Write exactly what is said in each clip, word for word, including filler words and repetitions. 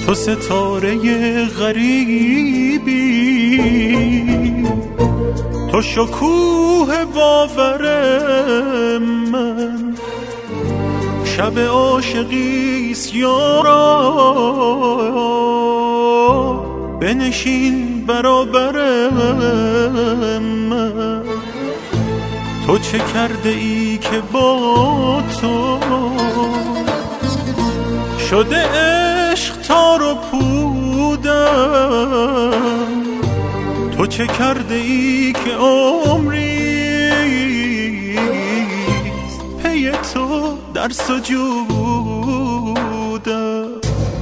تو ستاره غریبی، تو شکوه باور من، شب عاشقیست یارا، بنشین برابر من. تو چه کرده ای که با تو شده عشق تار و پودم؟ تو چه کرده ای که عمریست پی تو در سجودم؟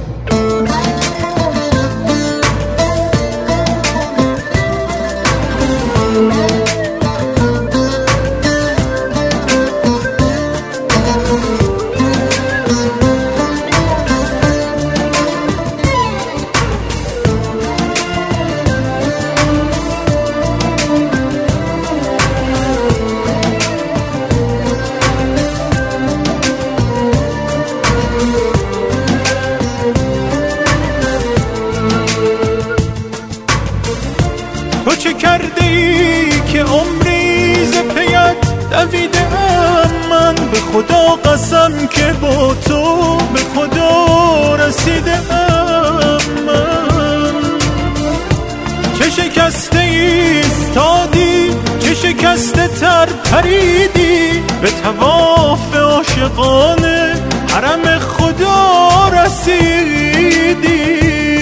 تو چه کرده ای که عمری ز پیت دویدم من؟ به خدا قسم که با تو به خدا رسیدم من. چه شکسته ایستادی، چه شکسته تر پریدی، به طواف عاشقانه حرم خدا رسیدی،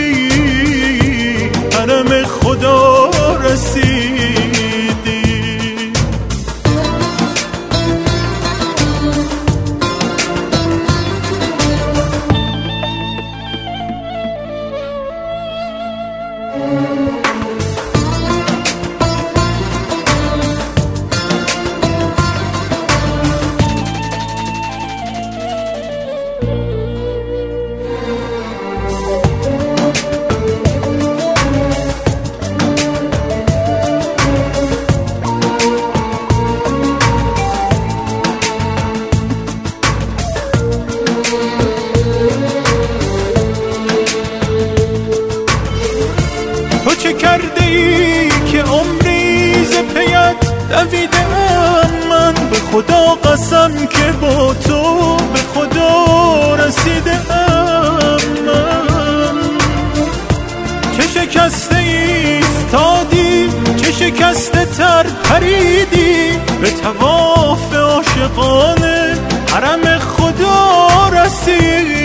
حرم خدا رسیدی. چه کرده ای که عمری ز پیت دویدم من؟ به خدا قسم که با تو به خدا رسیدم من. چه شکسته ایستادی، چه شکسته تر پریدی، به طواف عاشقانه حرم خدا رسیدی،